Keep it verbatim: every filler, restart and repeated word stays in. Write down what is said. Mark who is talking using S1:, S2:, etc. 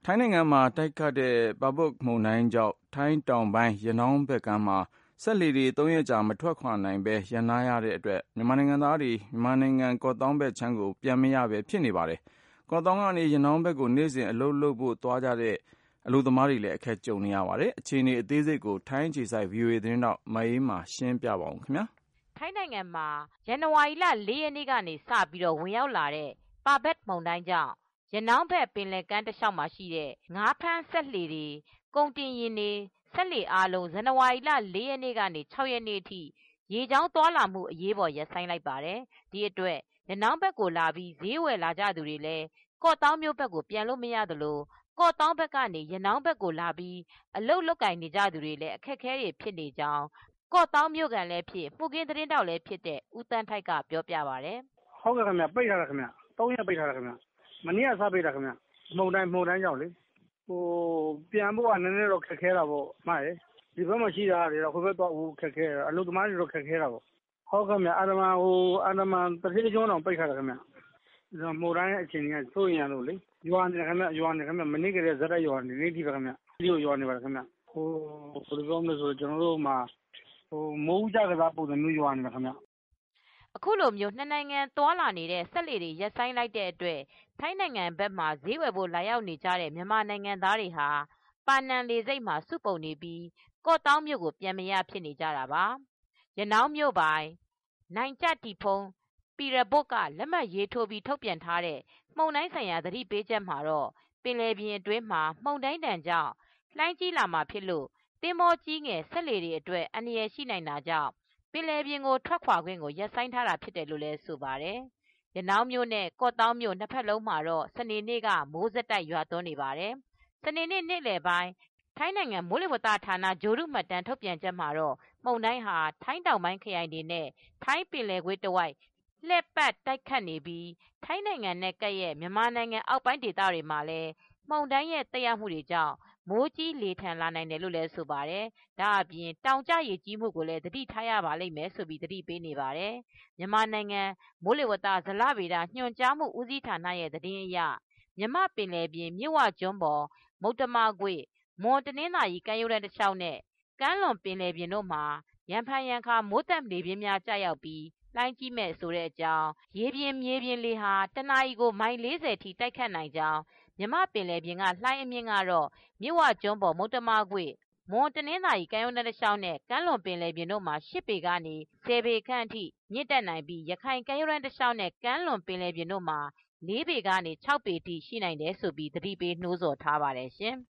S1: ထိုင်းနိုင်ငံမှာတိုက်ခတ်တဲ့ပါဘုတ်မုန်တိုင်းကြောင့်ထိုင်းတောင်ပိုင်းရနောင်းဘက်ကမ်းမှာစက်လှေတွေသုံးရက်ကြာမထွက်ခွာနိုင်ဘဲရပ်နားရတဲ့အတွက်မြန်မာနိုင်ငံသားတွေမြန်မာနိုင်ငံကော့သောင်းဘက်ခြမ်းကိုပြန်မရဘဲဖြစ်နေပါတယ်။ကော့သောင်းကနေရနောင်းဘက်ကိုနေ့စဉ်အလုပ်လုပ်ဖို့သွားကြတဲ့အလုပ်သမားတွေလည်းအခက်ကြုံနေရပါတယ်။အခြေအနေအသေးစိတ်ကိုထိုင်းအခြေစိုက် ဗွီအိုအေ သတင်းထောက်မအေးမာရှင်းပြပါဦးခင်ဗျာ
S2: ။ထိုင်းနိုင်ငံမှာဇန်နဝါရီလလေးရက်နေ့ကနေစပြီးဝင်ရောက်လာတဲ့ပါဘတ်မုန်တိုင်းကြောင့်ရနောင်းဘက်ပင်လယ်ကမ်းတလျှောက်မှာရှိတဲ့ငါးဖမ်းစက်လှေတွေကုန်တင်ယာဉ်တွေစက်လှေအားလုံးဇန်နဝါရီလလေးရက်နေ့ကနေခြောက်ရက်နေ့အထိရေကြောင်းသွားလာမှုအရေးပေါ်ရပ်ဆိုင်းလိုက်ပါတယ်။ဒီအတွက်ရနောင်းဘက်ကိုလာပြီးဈေးဝယ်လာကြသူတွေလည်းကော့သောင်းမြို့ဘက်ကိုပြန်လို့မရသလိုကော့သောင်းဘက်ကနေရနောင်းဘက်ကိုလာပြီးအလုပ်လုပ်ကိုင်နေကြသူတွေလည်းအခက်အခဲတွေဖြစ်နေကြောင်းကော့သောင်းမြို့ခံလည်းဖြစ်မှုခင်းသတင်းတောက်လည်းဖြစ်တဲ့ဦးတန်းထိုက်ကပြောပြပါတယ်
S3: ။ဟုတ်ကဲ့ခင်ဗျပိတ်ထားတာခင်ဗျသုံးရက်ပိတ်ထားတာခင်ဗျမနေ့ကစပိတ်တာခင်ဗျမုန်တိုင်းမုန်တိုင်းကြောင့်လေဟိုပြန်ဖို့ကနည်းနည်းတော့ခက်ခဲတာပေါ့မှားတယ်ဒီဘက်မှာရှိတာတွေတော့ဟိုဘက်တော့ဟိုခက်ခဲအလုပ်သမားတွေတော့ခက်ခဲတာပေါ့ဟုတ်ကဲ့မြအာဒမဟိုအာဒမတတိယကျောင်းတော့ပိတ်ထားတာခင်ဗျမုန်တိုင်းအချိန်ကြီးဆိုရင်ရလို့လေရွာနေခင်ဗျရွာနေခင်ဗျမနေ့ကလေးဇက်တိုက်ရွာနေနေဒီပါခင်ဗျဒီကိုရွာနေပါခင်ဗျဟိုဘယ်လိုပြောမလဲဆိုကျွန်တော်တို့မှာဟိုမိုးကြကစားပုံစံမျိုးရွာနေတာခင်ဗျ
S2: အခုလိုမျိုးနှစ်နိုင်ငံသွာလာနေတဲ့စက်လှေတွေရပ်ဆိုင်းလိုက်တဲ့အတွက်ထိုင်းနိုင်ငံဘက်မှာဈေးဝယ်ဖို့လာရောက်နေကြတဲ့မြန်မာနိုင်ငံသားတွေဟာပါနန်လေဆိပ်မှာစုပုံနေပြီးကော့သောင်းမြို့ကိုပြန်မရဖြစ်နေကြတာပါ။ရနောင်းမြို့ပိုင်နိုင်ကျတီဖုံးပီရဘုတ်ကလက်မှတ်ရေးထိုးပြီးထုတ်ပြန်ထားတဲ့မှုန်တိုင်းဆိုင်ရာသတိပေးချက်မှာတော့ပင်လယ်ပြင်အတွင်းမှာမှုန်တိုင်းတန်ကြောင့်လှိုင်းကြီးလာမှာဖြစ်လို့သင်္ဘောကြီးငယ်စက်လှေတွေအတွက်အန္တရာယ်ရှိနိုင်တာကြောင့်ပင်လယ်ပြင်ကိုထွက်ခွာခွင့်ကိုရပ်ဆိုင်းထားတာဖြစ်တယ်လို့လည်းဆိုပါတယ်။ရနောင်းမြို့နဲ့ကော့သောင်းမြို့နှစ်ဖက်လုံးမှာတော့စနေနေ့ကမိုးဆက်တိုက်ရွာသွန်းနေပါတယ်။စနေနေ့နေ့လယ်ပိုင်းထိုင်းနိုင်ငံမိုးလေဝသဌာနဂြိုဟ်တုမှတ်တမ်းထုတ်ပြန်ချက်မှာတော့မုန်တိုင်းဟာထိုင်းတောင်ပိုင်းခရိုင်တွေနဲ့ထိုင်းပင်လယ်ကွေ့တဝိုက်လှည့်ပတ်တိုက်ခတ်နေပြီးထိုင်းနိုင်ငံနဲ့ကပ်ရဲ့မြန်မာနိုင်ငံအောက်ပိုင်းဒေသတွေမှာလည်းမုန်တိုင်းရဲ့သက်ရောက်မှုတွေကြောင့်မိုးကြီးလေထန်လာနိုင်တယ်လို့လည်းဆိုပါတယ်။ဒါအပြင်တောင်ကျရေကြီးမှုကိုလည်းသတိထားရပါလိမ့်မယ်ဆိုပြီးသတိပေးနေပါတယ်။မြန်မာနိုင်ငံမိုးလေဝသဇလဗေဒညွှန်ကြားမှုဦးစီးဌာနရဲ့သတင်းအရမြန်မာပင်လယ်ပြင်မြစ်ဝကျွန်းပေါ်မုတ္တမကွေ့မွန်တနင်္သာရီကမ်းရိုးတန်းတစ်လျှောက်နဲ့ကမ်းလွန်ပင်လယ်ပြင်တို့မှာရံဖန်ရံခါမိုးသက်လေပြင်းများကျရောက်ပြီးလှိုင်းကြီးမဲ့ဆိုတဲ့အကြောင်းရေပြင်မြေပြင်လေဟာတနာရီကိုမိုင်လေးဆယ်ထိတိုက်ခတ်နိုင်ကြောင်းမြမပင်လယ်ပြင်ကလှိုင်းအမြင့်ကတော့မြစ်ဝကျွန်းပေါ်မုတ္တမကွေ့မွန်တနင်္သာရီကမ်းရိုးတန်းတစ်လျှောက်နဲ့ကမ်းလွန်ပင်လယ်ပြင်တို့မှာရှစ်ပေကနေဆယ်ပေခန့်အထိမြင့်တက်နိုင်ပြီးရခိုင်ကမ်းရိုးတန်းတစ်လျှောက်နဲ့ကမ်းလွန်ပင်လယ်ပြင်တို့မှာလေးပေကနေခြောက်ပေထိရှိနိုင်တယ်ဆိုပြီးသတိပေးနှိုးဆော်ထားပါတယ်ရှင်။